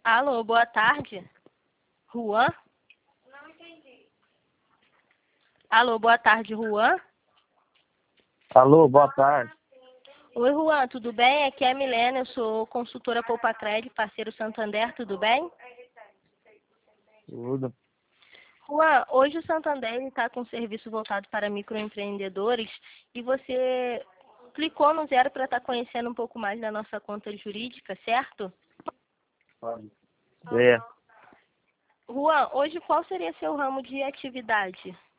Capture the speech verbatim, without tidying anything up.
Alô, boa tarde. Juan? Não entendi. Alô, boa tarde, Juan? Alô, boa tarde. Oi, Juan, tudo bem? Aqui é a Milena, eu sou consultora Poupa Crédito, parceiro Santander, tudo bem? Tudo. Juan, hoje o Santander está com um serviço voltado para microempreendedores e você clicou no zero para estar conhecendo um pouco mais da nossa conta jurídica, certo? É. Juan, hoje qual seria seu ramo de atividade?